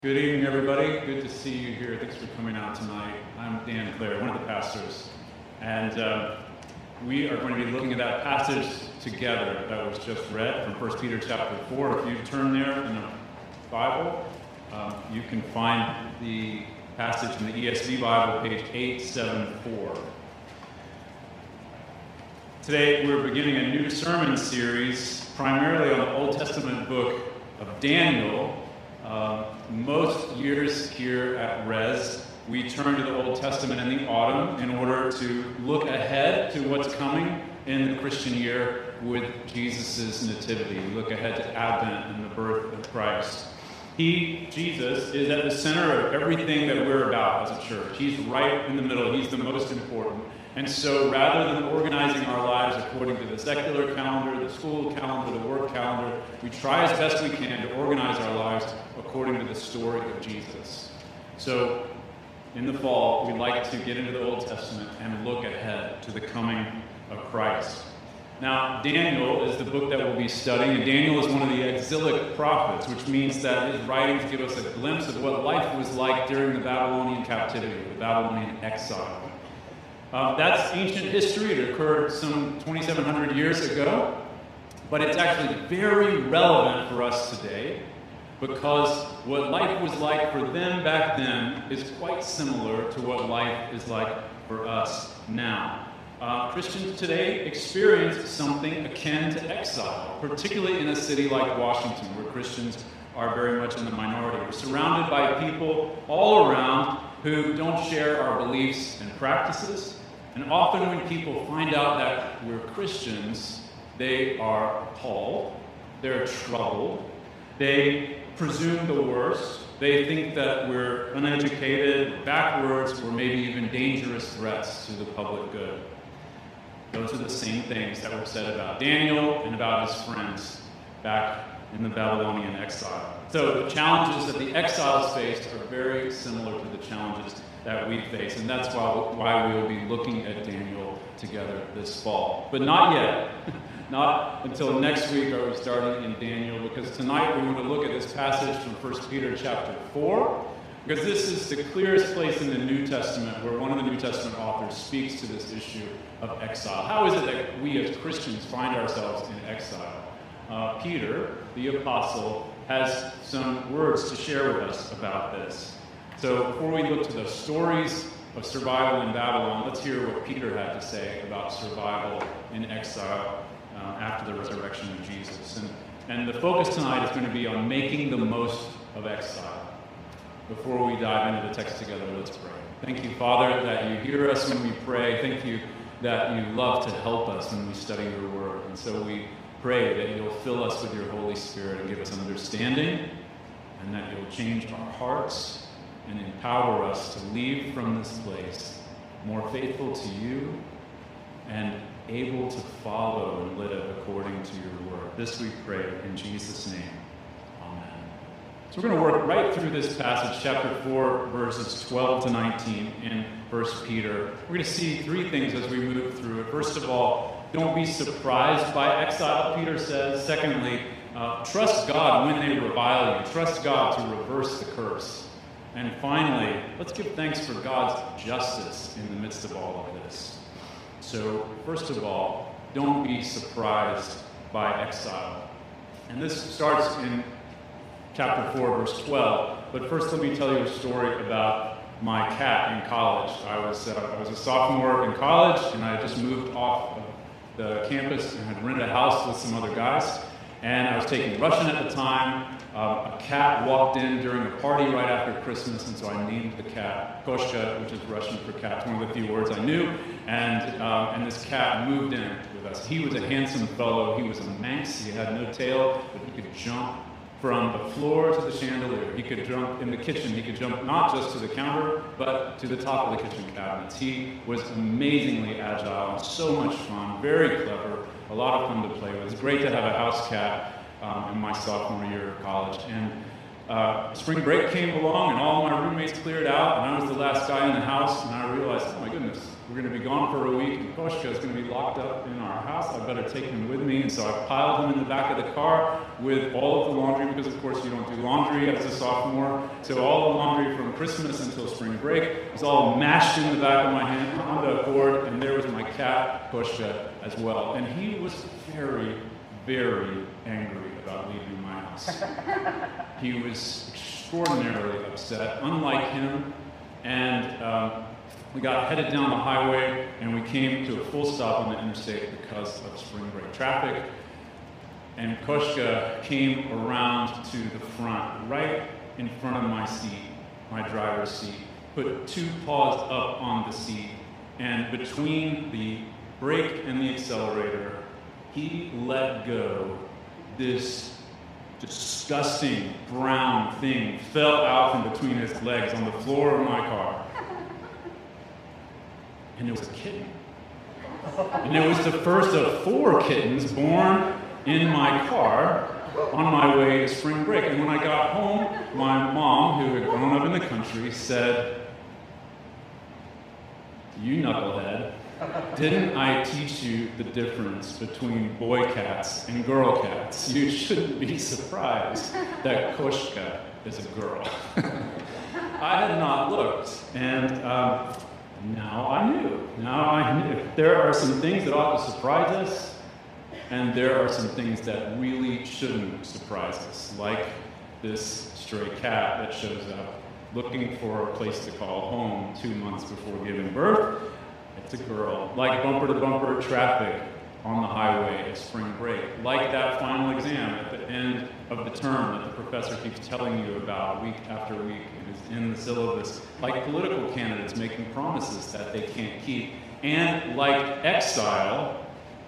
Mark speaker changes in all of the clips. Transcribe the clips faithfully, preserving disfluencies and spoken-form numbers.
Speaker 1: Good evening, everybody. Good to see you here. Thanks for coming out tonight. I'm Dan Clare, one of the pastors, and uh, we are going to be looking at that passage together that was just read from First Peter chapter four. If you turn there in the Bible, um, you can find the passage in the E S V Bible, page eight seventy-four. Today, we're beginning a new sermon series, primarily on the Old Testament book of Daniel. Uh, most years here at Res, we turn to the Old Testament in the autumn in order to look ahead to what's coming in the Christian year with Jesus' nativity. We look ahead to Advent and the birth of Christ. He, Jesus, is at the center of everything that we're about as a church. He's right in the middle. He's the most important. And so rather than organizing our lives according to the secular calendar, the school calendar, the work calendar, we try as best we can to organize our lives according to the story of Jesus. So in the fall, we'd like to get into the Old Testament and look ahead to the coming of Christ. Now, Daniel is the book that we'll be studying, and Daniel is one of the exilic prophets, which means that his writings give us a glimpse of what life was like during the Babylonian captivity, the Babylonian exile. Uh, that's ancient history. It occurred some twenty-seven hundred years ago, but it's actually very relevant for us today because what life was like for them back then is quite similar to what life is like for us now. Uh, Christians today experience something akin to exile, particularly in a city like Washington, where Christians are very much in the minority. We're surrounded by people all around who don't share our beliefs and practices. And often when people find out that we're Christians, they are appalled, they're troubled, they presume the worst, they think that we're uneducated, backwards, or maybe even dangerous threats to the public good. Those are the same things that were said about Daniel and about his friends back in the Babylonian exile. So the challenges that the exiles faced are very similar to the challenges that we face, and that's why, why we will be looking at Daniel together this fall. But not yet. Not until next week are we starting in Daniel, because tonight we want to look at this passage from First Peter chapter four, because this is the clearest place in the New Testament where one of the New Testament authors speaks to this issue of exile. How is it that we as Christians find ourselves in exile? Uh, Peter, the apostle, has some words to share with us about this. So before we look to the stories of survival in Babylon, let's hear what Peter had to say about survival in exile uh, after the resurrection of Jesus. And, and the focus tonight is going to be on making the most of exile. Before we dive into the text together, let's pray. Thank you, Father, that you hear us when we pray. Thank you that you love to help us when we study your word. And so we pray that you'll fill us with your Holy Spirit and give us understanding, and that you'll change our hearts and empower us to leave from this place more faithful to you and able to follow and live according to your word. This we pray in Jesus' name. Amen. So we're going to work right through this passage, chapter four, verses twelve to nineteen in First Peter. We're going to see three things as we move through it. First of all, don't be surprised by exile, Peter says. Secondly, uh, trust God when they revile you. Trust God to reverse the curse. And finally, let's give thanks for God's justice in the midst of all of this. So, first of all, don't be surprised by exile. And this starts in chapter four, verse twelve. But first, let me tell you a story about my cat in college. I was, uh, I was a sophomore in college, and I had just moved off of the campus and had rented a house with some other guys. And I was taking Russian at the time. Um, a cat walked in during a party right after Christmas, and so I named the cat Koshka, which is Russian for cat. It's one of the few words I knew. And um, and this cat moved in with us. He was a handsome fellow. He was a Manx. He had no tail, but he could jump from the floor to the chandelier. He could jump in the kitchen. He could jump not just to the counter, but to the top of the kitchen cabinets. He was amazingly agile, so much fun, very clever, a lot of fun to play with. It's great to have a house cat um, in my sophomore year of college. And uh, spring break came along and all my roommates cleared out, and I was the last guy in the house, and I realized, oh my goodness, we're going to be gone for a week, and Koshka is going to be locked up in our house. I better take him with me. And so I piled him in the back of the car with all of the laundry, because of course you don't do laundry as a sophomore. So all the laundry from Christmas until spring break was all mashed in the back of my hand on the board, and there was my cat, Koshka, as well. And he was very, very angry about leaving my house. He was extraordinarily upset, unlike him, and um, we got headed down the highway, and we came to a full stop on the interstate because of spring break traffic. And Koshka came around to the front, right in front of my seat, my driver's seat, put two paws up on the seat, and between the brake and the accelerator, he let go. This disgusting brown thing fell out from between his legs on the floor of my car. And it was a kitten. And it was the first of four kittens born in my car on my way to spring break. And when I got home, my mom, who had grown up in the country, said, "You knucklehead, didn't I teach you the difference between boy cats and girl cats? You shouldn't be surprised that Koshka is a girl." I had not looked, and um, now I knew. Now I knew. There are some things that ought to surprise us, and there are some things that really shouldn't surprise us, like this stray cat that shows up looking for a place to call home two months before giving birth. It's a girl. Like bumper-to-bumper traffic on the highway at spring break. Like that final exam at the end of the term that the professor keeps telling you about week after week. It is in the syllabus. Like political candidates making promises that they can't keep. And like exile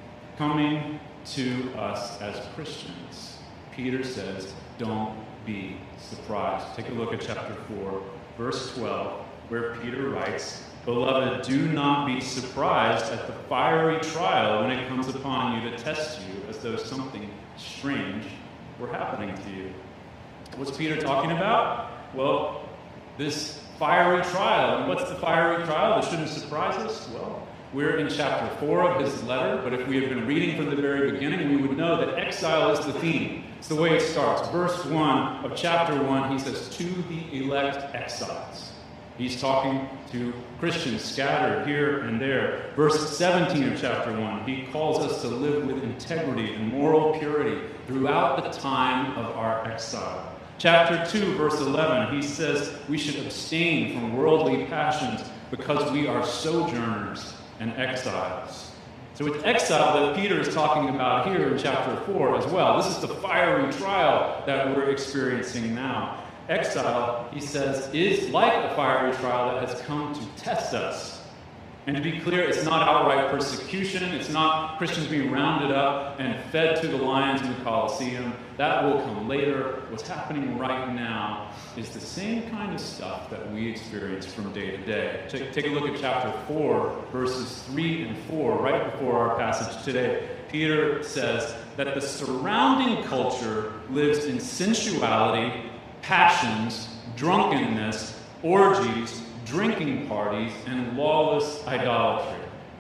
Speaker 1: coming to us as Christians. Peter says, don't be surprised. Take a look at chapter four, verse twelve, where Peter writes, "Beloved, do not be surprised at the fiery trial when it comes upon you to test you as though something strange were happening to you." What's Peter talking about? Well, this fiery trial. And what's the fiery trial that shouldn't surprise us? Well, we're in chapter four of his letter, but if we had been reading from the very beginning, we would know that exile is the theme. It's the way it starts. Verse one of chapter one, he says, "To the elect exiles." He's talking to Christians scattered here and there. Verse seventeen of chapter one, he calls us to live with integrity and moral purity throughout the time of our exile. Chapter two, verse eleven, he says we should abstain from worldly passions because we are sojourners and exiles. So it's exile that Peter is talking about here in chapter four as well. This is the fiery trial that we're experiencing now. Exile, he says, is like a fiery trial that has come to test us. And to be clear, it's not outright persecution. It's not Christians being rounded up and fed to the lions in the Colosseum. That will come later. What's happening right now is the same kind of stuff that we experience from day to day. Take, take a look at chapter four, verses three and four, right before our passage today. Peter says that the surrounding culture lives in sensuality, passions, drunkenness, orgies, drinking parties, and lawless idolatry.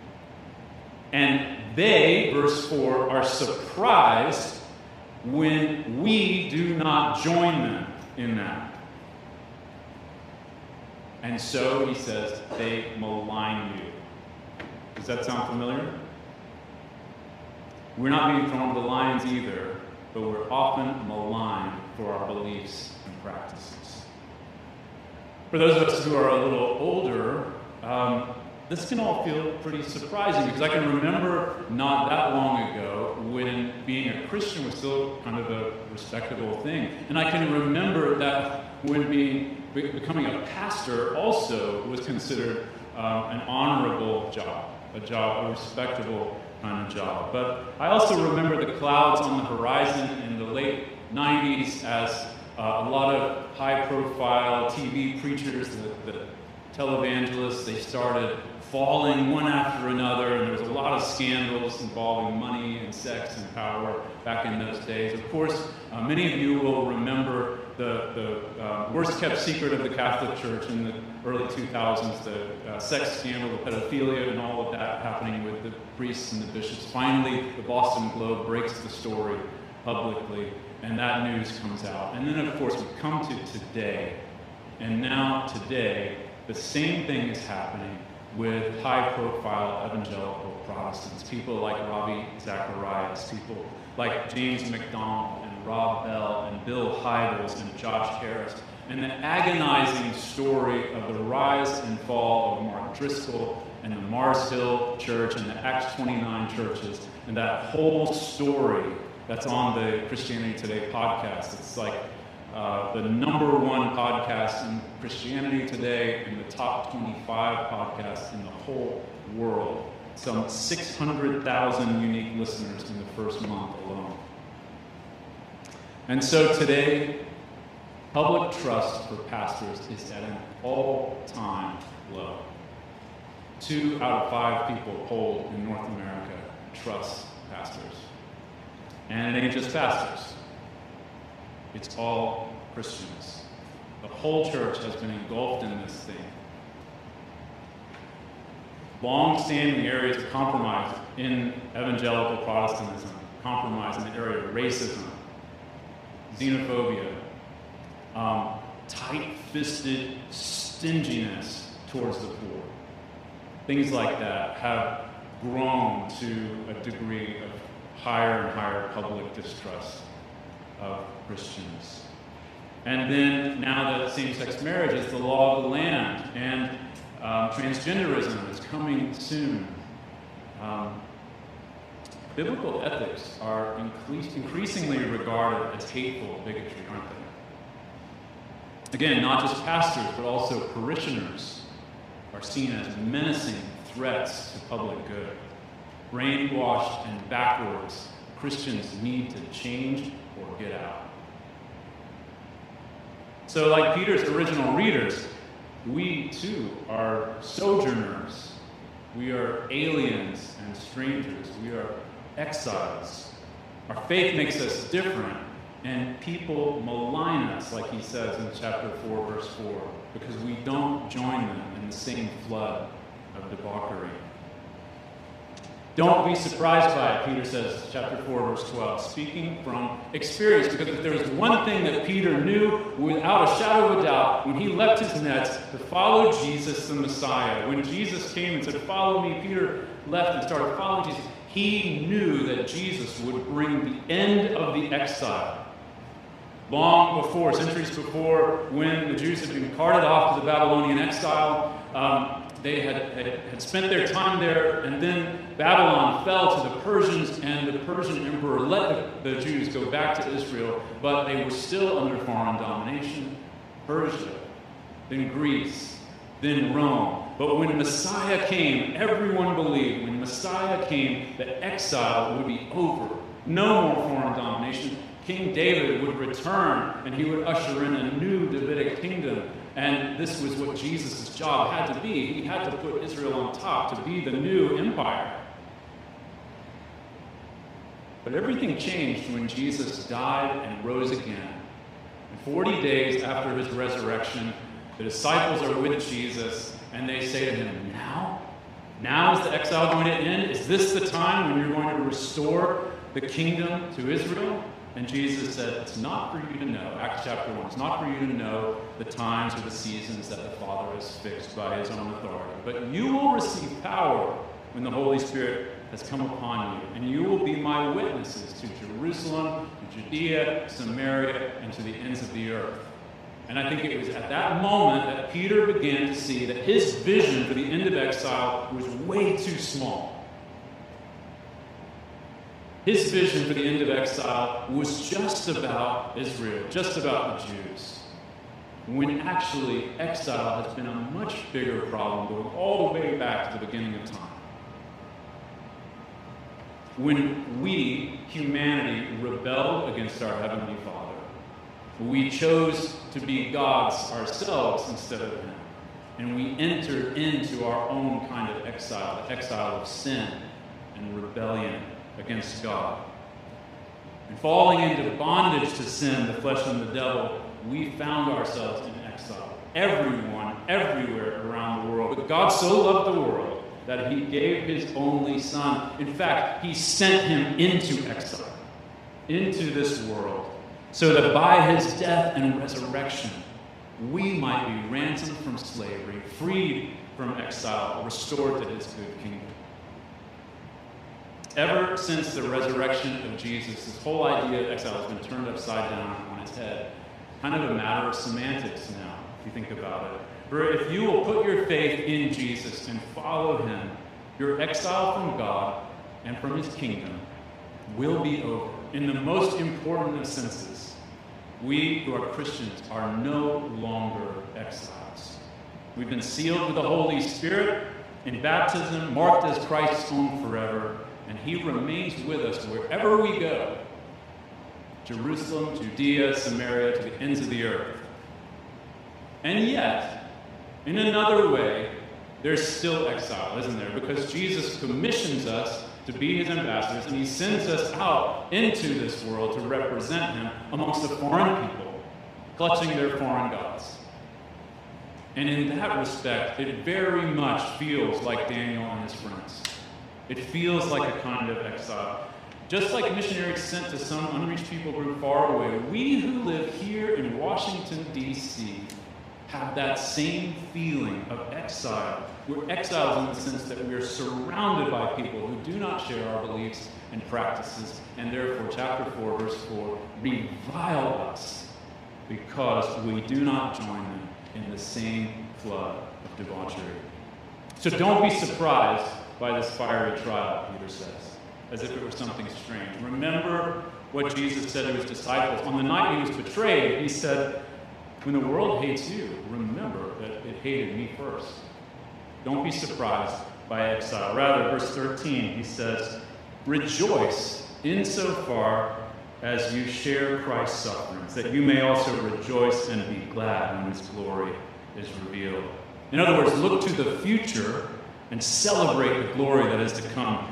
Speaker 1: And they, verse four, are surprised when we do not join them in that. And so, he says, they malign you. Does that sound familiar? We're not being thrown to the lions either, but we're often maligned for our beliefs and practices. For those of us who are a little older, um, this can all feel pretty surprising because I can remember not that long ago when being a Christian was still kind of a respectable thing. And I can remember that when being, becoming a pastor also was considered um, an honorable job, a job, a respectable kind of job. But I also remember the clouds on the horizon in the late nineties as uh, a lot of high-profile T V preachers, the, the televangelists, they started falling one after another, and there was a lot of scandals involving money and sex and power back in those days. Of course, uh, many of you will remember the, the uh, worst kept secret of the Catholic Church in the early two thousands, the uh, sex scandal, the pedophilia, and all of that happening with the priests and the bishops. Finally, the Boston Globe breaks the story publicly, and that news comes out. And then, of course, we come to today, and now today, the same thing is happening with high-profile evangelical Protestants, people like Ravi Zacharias, people like James MacDonald and Rob Bell and Bill Hybels and Josh Harris, and the agonizing story of the rise and fall of Mark Driscoll and the Mars Hill Church and the Acts twenty-nine churches, and that whole story that's on the Christianity Today podcast. It's like uh, the number one podcast in Christianity Today and the top twenty-five podcasts in the whole world. Some six hundred thousand unique listeners in the first month alone. And so today, public trust for pastors is at an all-time low. Two out of five people polled in North America trust pastors. And it ain't just pastors. It's all Christians. The whole church has been engulfed in this thing. Long-standing areas of compromise in evangelical Protestantism, compromise in the area of racism, xenophobia, um, tight-fisted stinginess towards the poor. Things like that have grown to a degree of higher and higher public distrust of Christians. And then now that same-sex marriage is the law of the land, and um, transgenderism is coming soon. Um, biblical ethics are increase, increasingly regarded as hateful bigotry, aren't they? Again, not just pastors, but also parishioners are seen as menacing threats to public good. Brainwashed and backwards, Christians need to change or get out. So like Peter's original readers, we too are sojourners. We are aliens and strangers. We are exiles. Our faith makes us different, and people malign us, like he says in chapter four, verse four, because we don't join them in the same flood of debauchery. Don't be surprised by it, Peter says, chapter four, verse twelve, speaking from experience, because if there was one thing that Peter knew without a shadow of a doubt when he left his nets to follow Jesus the Messiah, when Jesus came and said, "Follow me," Peter left and started following Jesus. He knew that Jesus would bring the end of the exile. Long before, centuries before, when the Jews had been carted off to the Babylonian exile, um, they had, had, had spent their time there, and then Babylon fell to the Persians, and the Persian emperor let the, the Jews go back to Israel, but they were still under foreign domination. Persia, then Greece, then Rome. But when Messiah came, everyone believed when Messiah came, the exile would be over. No more foreign domination. King David would return, and he would usher in a new Davidic kingdom. And this was what Jesus' job had to be. He had to put Israel on top to be the new empire. But everything changed when Jesus died and rose again. And forty days after his resurrection, the disciples are with Jesus, and they say to him, Now? Now is the exile going to end? Is this the time when you're going to restore the kingdom to Israel? And Jesus said, it's not for you to know, Acts chapter one, it's not for you to know the times or the seasons that the Father has fixed by his own authority. But you will receive power when the Holy Spirit has come upon you, and you will be my witnesses to Jerusalem, to Judea, Samaria, and to the ends of the earth. And I think it was at that moment that Peter began to see that his vision for the end of exile was way too small. His vision for the end of exile was just about Israel, just about the Jews. When actually exile has been a much bigger problem going all the way back to the beginning of time. When we, humanity, rebelled against our Heavenly Father, we chose to be gods ourselves instead of Him. And we entered into our own kind of exile, the exile of sin and rebellion against God. And falling into bondage to sin, the flesh and the devil, we found ourselves in exile. Everyone, everywhere around the world. But God so loved the world that he gave his only Son. In fact, he sent him into exile, into this world, so that by his death and resurrection, we might be ransomed from slavery, freed from exile, restored to his good kingdom. Ever since the resurrection of Jesus, this whole idea of exile has been turned upside down on its head. Kind of a matter of semantics now, if you think about it. For if you will put your faith in Jesus and follow him, your exile from God and from his kingdom will be over. In the most important of senses, we who are Christians are no longer exiles. We've been sealed with the Holy Spirit in baptism, marked as Christ's own forever, and he remains with us wherever we go. Jerusalem, Judea, Samaria, to the ends of the earth. And yet, in another way, there's still exile, isn't there? Because Jesus commissions us to be his ambassadors, and he sends us out into this world to represent him amongst the foreign people, clutching their foreign gods. And in that respect, it very much feels like Daniel and his friends. It feels like a kind of exile. Just like missionaries sent to some unreached people group far away, we who live here in Washington, D C have that same feeling of exile. We're exiles in the sense that we are surrounded by people who do not share our beliefs and practices, and therefore, chapter four, verse four, revile us because we do not join them in the same flood of debauchery. So don't be surprised by this fiery trial, Peter says, as if it were something strange. Remember what Jesus said to his disciples. On the night he was betrayed, he said, when the world hates you, remember that it hated me first. Don't be surprised by exile. Rather, verse thirteen, he says, rejoice insofar as you share Christ's sufferings, that you may also rejoice and be glad when his glory is revealed. In other words, look to the future and celebrate the glory that is to come.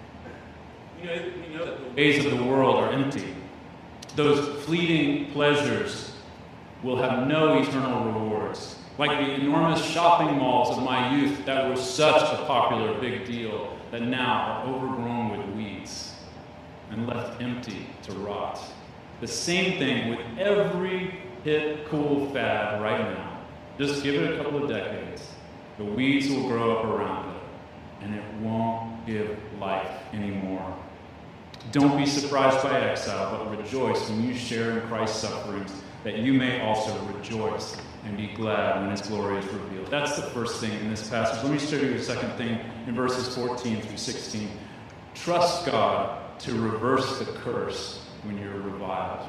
Speaker 1: You know, you know that the ways of the world are empty. Those fleeting pleasures will have no eternal rewards. Like the enormous shopping malls of my youth that were such a popular big deal that now are overgrown with weeds and left empty to rot. The same thing with every hit cool fad right now. Just give it a couple of decades. The weeds will grow up around it, and it won't give life anymore. Don't be surprised by exile, but rejoice when you share in Christ's sufferings, that you may also rejoice and be glad when his glory is revealed. That's the first thing in this passage. Let me show you the second thing in verses fourteen through sixteen. Trust God to reverse the curse when you're reviled.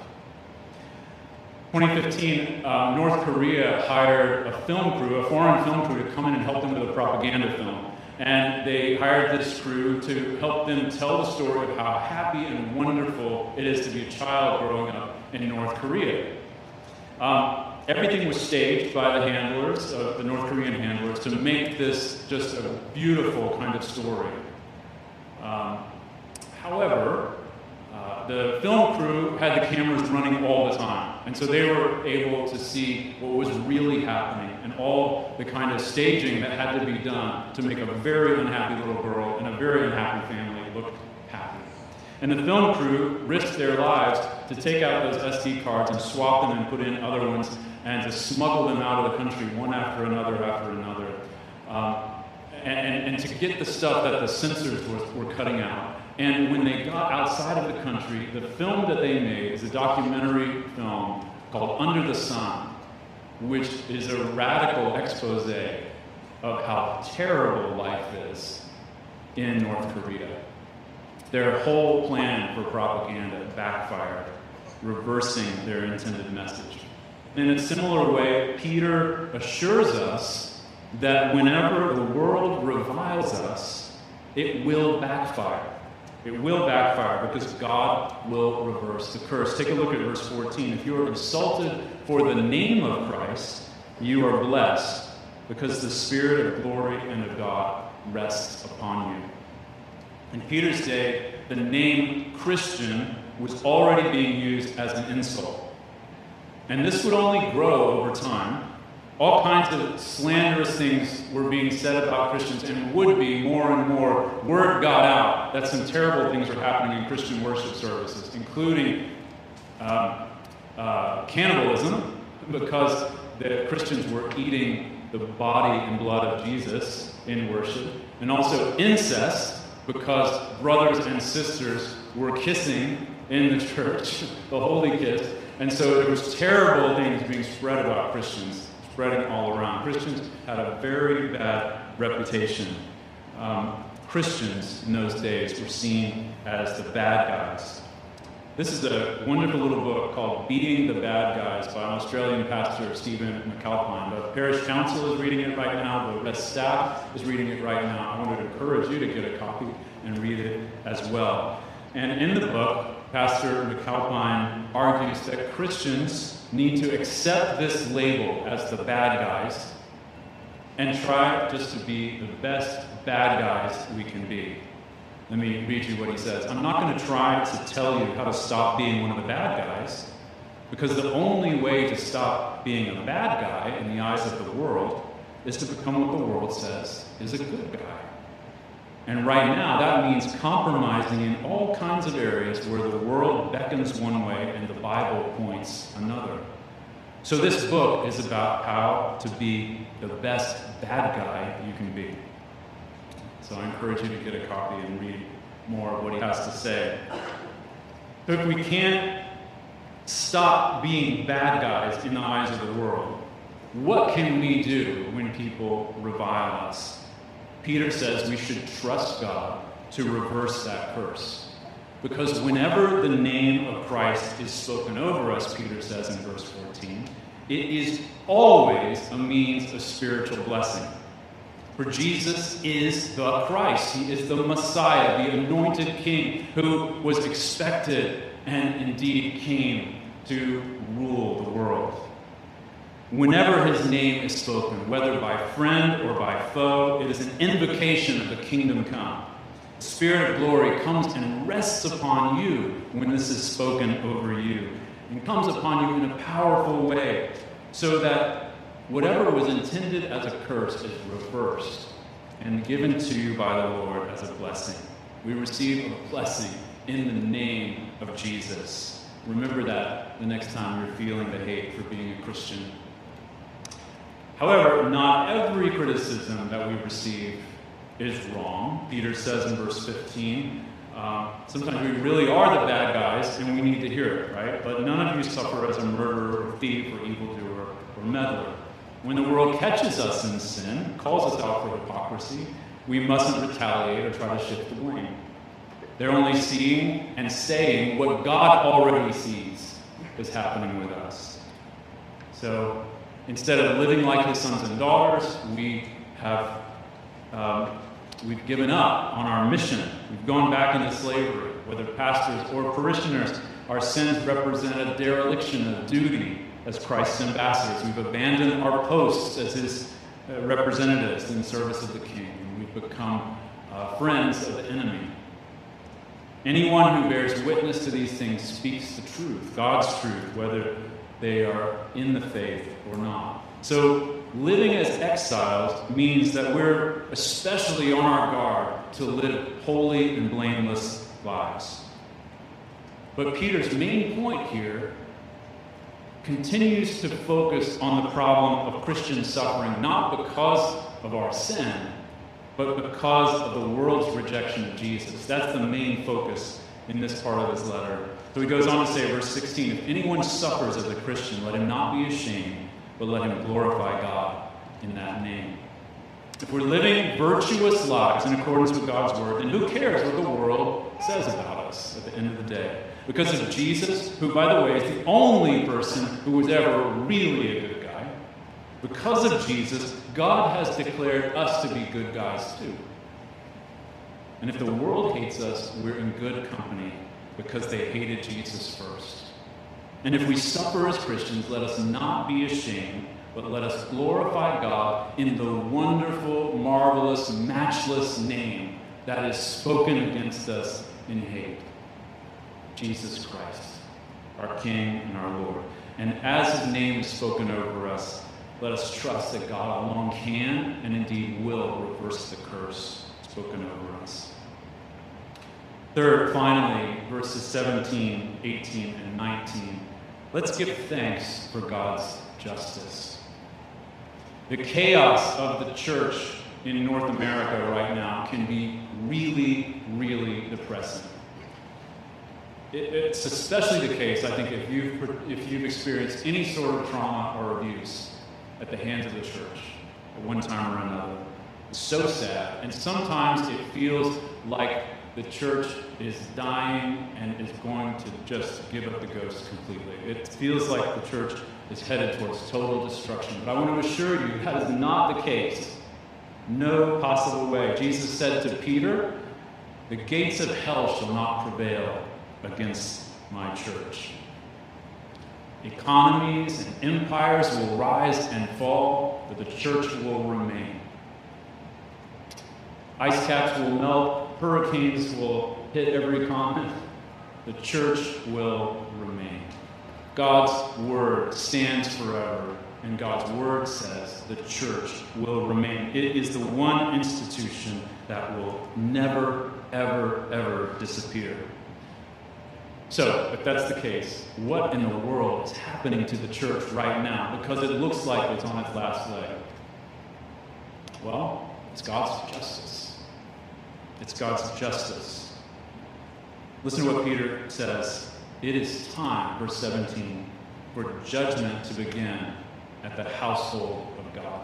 Speaker 1: twenty fifteen, uh, North Korea hired a film crew, a foreign film crew, to come in and help them with a propaganda film. And they hired this crew to help them tell the story of how happy and wonderful it is to be a child growing up in North Korea. Um, everything was staged by the handlers, uh, the North Korean handlers, to make this just a beautiful kind of story. Um, however, uh, the film crew had the cameras running all the time, and so they were able to see what was really happening and all the kind of staging that had to be done to make a very unhappy little girl and a very unhappy family look happy. And the film crew risked their lives to take out those S D cards and swap them and put in other ones and to smuggle them out of the country one after another after another. Um, and, and to get the stuff that the censors were, were cutting out. And when they got outside of the country, the film that they made is a documentary film called Under the Sun, which is a radical expose of how terrible life is in North Korea. Their whole plan for propaganda backfired, reversing their intended message. In a similar way, Peter assures us that whenever the world reviles us, it will backfire. It will backfire because God will reverse the curse. Take a look at verse fourteen. If you are insulted for the name of Christ, you are blessed because the Spirit of glory and of God rests upon you. In Peter's day, the name Christian was already being used as an insult. And this would only grow over time. All kinds of slanderous things were being said about Christians, and would be more and more. Word got out that some terrible things were happening in Christian worship services, including uh, uh, cannibalism, because the Christians were eating the body and blood of Jesus in worship, and also incest, because brothers and sisters were kissing in the church, the holy kiss. And so there was terrible things being spread about Christians, spreading all around. Christians had a very bad reputation. Um, Christians in those days were seen as the bad guys. This is a wonderful little book called Beating the Bad Guys by Australian pastor Stephen McAlpine. The parish council is reading it right now. The rest staff is reading it right now. I want to encourage you to get a copy and read it as well. And in the book, Pastor McAlpine argues that Christians need to accept this label as the bad guys and try just to be the best bad guys we can be. Let me read you what he says. I'm not going to try to tell you how to stop being one of the bad guys, because the only way to stop being a bad guy in the eyes of the world is to become what the world says is a good guy. And right now, that means compromising in all kinds of areas where the world beckons one way and the Bible points another. So this book is about how to be the best bad guy you can be. So I encourage you to get a copy and read more of what he has to say. So if we can't stop being bad guys in the eyes of the world, what can we do when people revile us? Peter says we should trust God to reverse that curse. Because whenever the name of Christ is spoken over us, Peter says in verse fourteen, it is always a means of spiritual blessing. For Jesus is the Christ. He is the Messiah, the anointed King who was expected and indeed came to rule the world. Whenever his name is spoken, whether by friend or by foe, it is an invocation of the kingdom come. The Spirit of glory comes and rests upon you when this is spoken over you, and comes upon you in a powerful way, so that whatever was intended as a curse is reversed and given to you by the Lord as a blessing. We receive a blessing in the name of Jesus. Remember that the next time you're feeling the hate for being a Christian. However, not every criticism that we receive is wrong. Peter says in verse fifteen, uh, sometimes we really are the bad guys and we need to hear it, right? But none of you suffer as a murderer or thief or evildoer or meddler. When the world catches us in sin, calls us out for hypocrisy, we mustn't retaliate or try to shift the blame. They're only seeing and saying what God already sees is happening with us. So instead of living like his sons and daughters, we have um, we've given up on our mission. We've gone back into slavery. Whether pastors or parishioners, our sins represent a dereliction of duty as Christ's ambassadors. We've abandoned our posts as his uh, representatives in service of the King. And we've become uh, friends of the enemy. Anyone who bears witness to these things speaks the truth, God's truth, whether they are in the faith or not. So living as exiles means that we're especially on our guard to live holy and blameless lives. But Peter's main point here continues to focus on the problem of Christian suffering, not because of our sin, but because of the world's rejection of Jesus. That's the main focus in this part of his letter. So he goes on to say, verse sixteen, if anyone suffers as a Christian, let him not be ashamed, but let him glorify God in that name. If we're living virtuous lives in accordance with God's word, then who cares what the world says about us at the end of the day? Because of Jesus, who, by the way, is the only person who was ever really a good guy, because of Jesus, God has declared us to be good guys too. And if the world hates us, we're in good company because they hated Jesus first. And if we suffer as Christians, let us not be ashamed, but let us glorify God in the wonderful, marvelous, matchless name that is spoken against us in hate. Jesus Christ, our King and our Lord. And as his name is spoken over us, let us trust that God alone can and indeed will reverse the curse spoken over us. Third, finally, verses seventeen, eighteen, and nineteen. Let's give thanks for God's justice. The chaos of the church in North America right now can be really, really depressing. It, it's especially the case, I think, if you've, if you've experienced any sort of trauma or abuse at the hands of the church at one time or another. It's so sad. And sometimes it feels like the church is dying and is going to just give up the ghost completely. It feels like the church is headed towards total destruction. But I want to assure you, that is not the case. No possible way. Jesus said to Peter, "The gates of hell shall not prevail against my church." Economies and empires will rise and fall, but the church will remain. Ice caps will melt, hurricanes will hit every continent. The church will remain. God's word stands forever, and God's word says the church will remain. It is the one institution that will never, ever, ever disappear. So, if that's the case, what in the world is happening to the church right now? Because it looks like it's on its last leg. Well, it's God's justice. It's God's justice. Listen to what Peter says. It is time, verse seventeen, for judgment to begin at the household of God.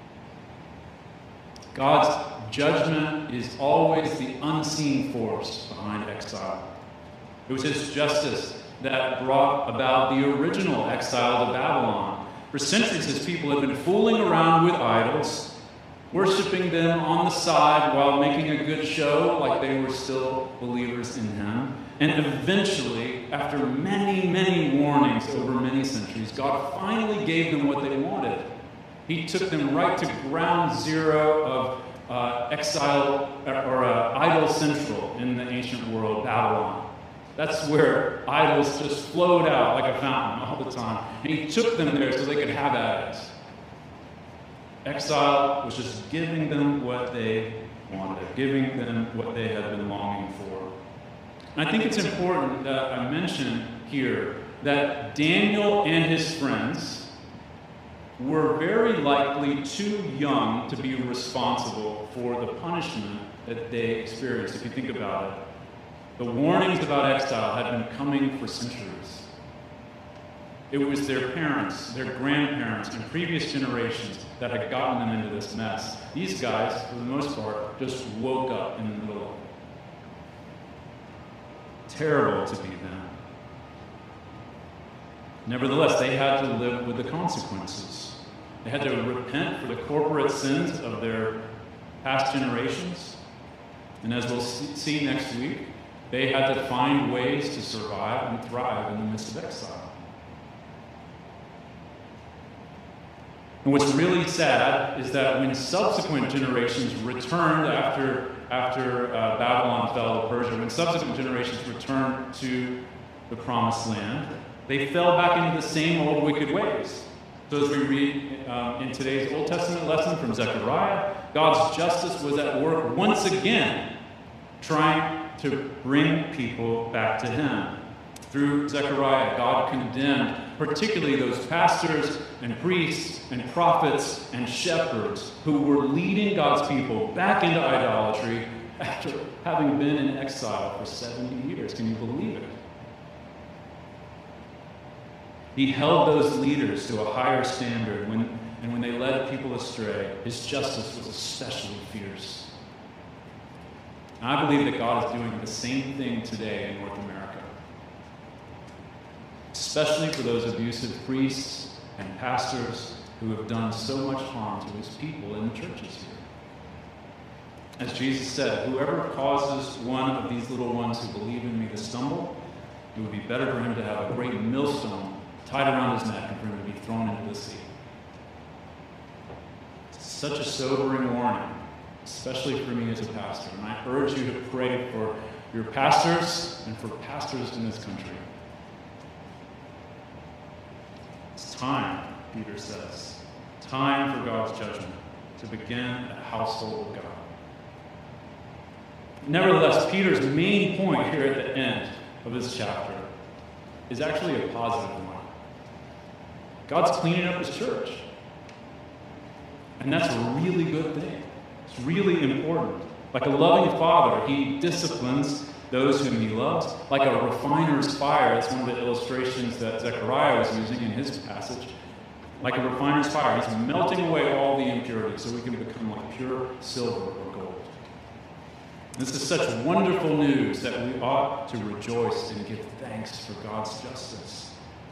Speaker 1: God's judgment is always the unseen force behind exile. It was his justice that brought about the original exile to Babylon. For centuries, his people had been fooling around with idols, worshiping them on the side while making a good show like they were still believers in him. And eventually, after many, many warnings over many centuries, God finally gave them what they wanted. He took them right to ground zero of uh, exile, or uh, idol central in the ancient world, Babylon. That's where idols just flowed out like a fountain all the time. And he took them there so they could have at it. Exile was just giving them what they wanted, giving them what they had been longing for. And I think it's important that I mention here that Daniel and his friends were very likely too young to be responsible for the punishment that they experienced, if you think about it. The warnings about exile had been coming for centuries. It was their parents, their grandparents, and previous generations that had gotten them into this mess. These guys, for the most part, just woke up in the middle of it. Terrible to be them. Nevertheless, they had to live with the consequences. They had to repent for the corporate sins of their past generations. And as we'll see next week, they had to find ways to survive and thrive in the midst of exile. And what's really sad is that when subsequent generations returned after, after uh, Babylon fell to Persia, when subsequent generations returned to the Promised Land, they fell back into the same old wicked ways. So as we read um, in today's Old Testament lesson from Zechariah, God's justice was at work once again, trying to bring people back to him. Through Zechariah, God condemned particularly those pastors and priests and prophets and shepherds who were leading God's people back into idolatry after having been in exile for seventy years. Can you believe it? He held those leaders to a higher standard, when, and when they led people astray, his justice was especially fierce. And I believe that God is doing the same thing today in North America, especially for those abusive priests and pastors who have done so much harm to his people in the churches here. As Jesus said, whoever causes one of these little ones who believe in me to stumble, it would be better for him to have a great millstone tied around his neck and for him to be thrown into the sea. It's such a sobering warning, especially for me as a pastor. And I urge you to pray for your pastors and for pastors in this country. time, Peter says. Time for God's judgment to begin the household of God. Nevertheless, Peter's main point here at the end of this chapter is actually a positive one. God's cleaning up his church. And that's a really good thing. It's really important. Like a loving father, he disciplines those whom he loves. Like a refiner's fire, that's one of the illustrations that Zechariah was using in his passage. Like a refiner's fire, he's melting away all the impurities so we can become like pure silver or gold. This is such wonderful news that we ought to rejoice and give thanks for God's justice.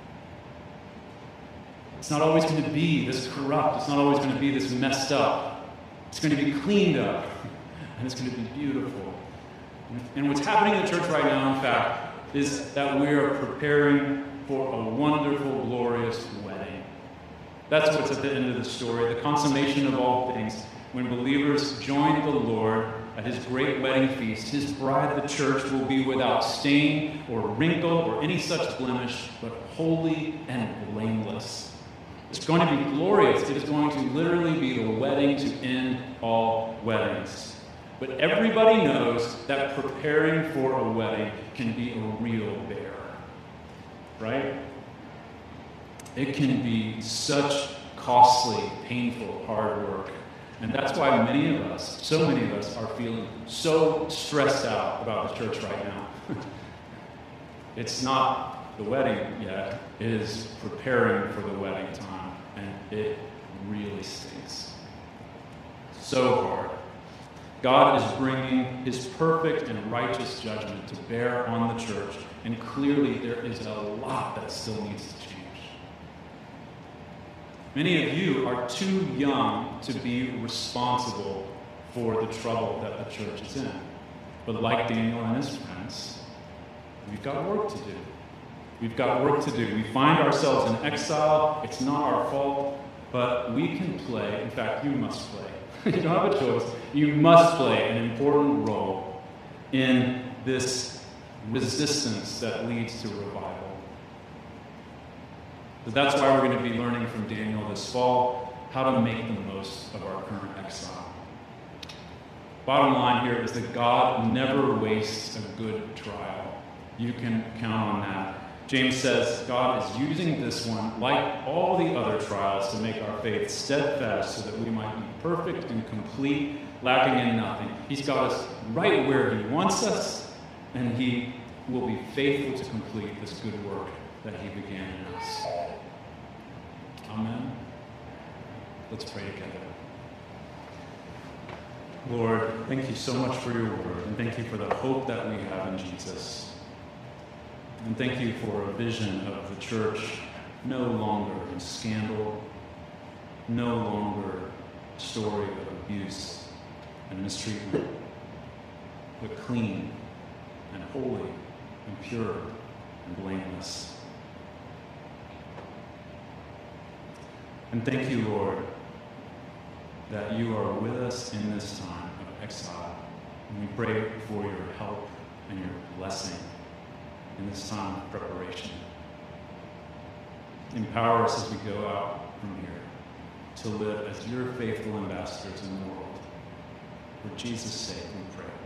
Speaker 1: It's not always going to be this corrupt. It's not always going to be this messed up. It's going to be cleaned up, and it's going to be beautiful. And what's happening in the church right now, in fact, is that we are preparing for a wonderful, glorious wedding. That's what's at the end of the story, the consummation of all things. When believers join the Lord at his great wedding feast, his bride, the church, will be without stain or wrinkle or any such blemish, but holy and blameless. It's going to be glorious. It is going to literally be the wedding to end all weddings. But everybody knows that preparing for a wedding can be a real bear. Right? It can be such costly, painful, hard work. And that's why many of us, so many of us, are feeling so stressed out about the church right now. It's not the wedding yet. It is preparing for the wedding time. And it really stinks. So hard. God is bringing his perfect and righteous judgment to bear on the church. And clearly there is a lot that still needs to change. Many of you are too young to be responsible for the trouble that the church is in. But like Daniel and his friends, we've got work to do. We've got work to do. We find ourselves in exile. It's not our fault, but we can play. In fact, you must play. You don't have a choice. You must play an important role in this resistance that leads to revival. So that's why we're going to be learning from Daniel this fall how to make the most of our current exile. Bottom line here is that God never wastes a good trial. You can count on that. James says God is using this one, like all the other trials, to make our faith steadfast so that we might be perfect and complete, lacking in nothing. He's got us right where he wants us, and he will be faithful to complete this good work that he began in us. Amen. Let's pray together. Lord, thank you so much for your word, and thank you for the hope that we have in Jesus. And thank you for a vision of the church no longer in scandal, no longer a story of abuse and mistreatment, but clean and holy and pure and blameless. And thank you, Lord, that you are with us in this time of exile. And we pray for your help and your blessing in this time of preparation. Empower us as we go out from here to live as your faithful ambassadors in the world. For Jesus' sake, we pray.